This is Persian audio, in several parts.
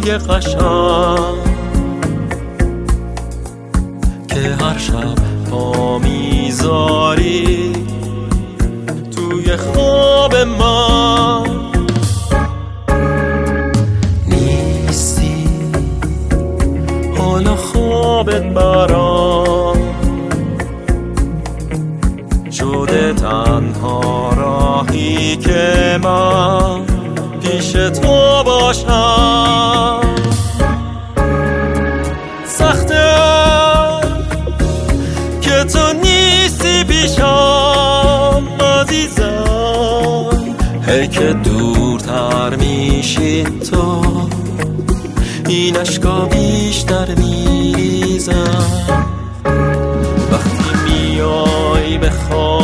رویای قشنگ که هر شب پا میذاری توی خواب من نیستی، حالا خوابت برام شده تنها راهی که من پیش تو باشم. سخته که تو نیستی پیشم عزیزم، هی که دورتر میشی تو این اشکا بیشتر میریزم. وقتی میای به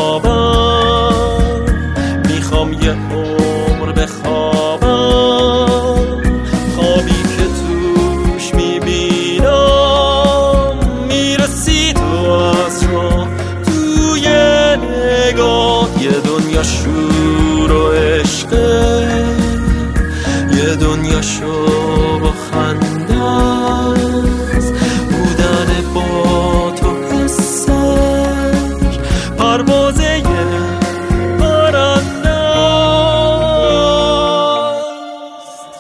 خوابم میخوام یه عمر بخوابم، خوابی که توش میبینم میرسی تو از راه توی نگاه. یه دنیا شور و عشقه، یه دنیا شو با خنده است، بودن با تو حسش پروازه پرنده است.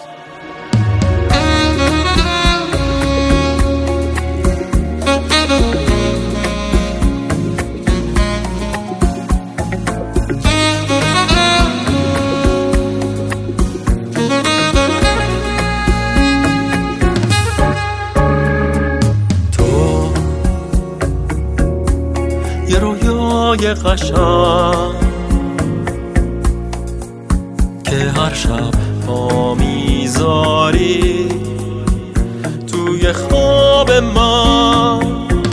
یه رویای قشنگ که هر شب پا میذاری توی خواب من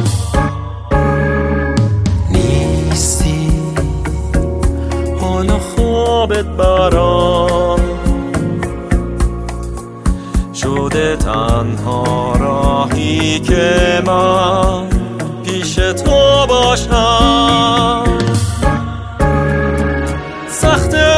نیستی، حالا خوابت برام شده تنها راهی که من پیش تو باشم. سخته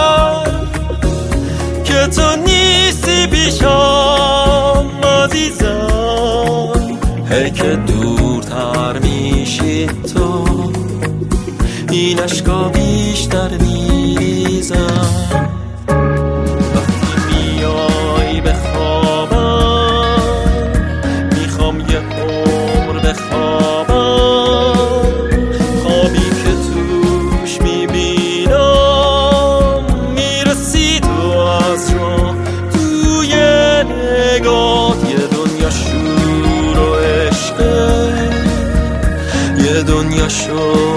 که تو نیستی پیشم عزیزم، هی که دورتر میشی تو این اشکا بیشتر میریزم. وقتی میای به خوابم میخوام یه عمر بخوابم، خوابی که توش میبینم میرسی تو از راه توی نگاه. یه دنیا شور و عشقه، یه دنیا شور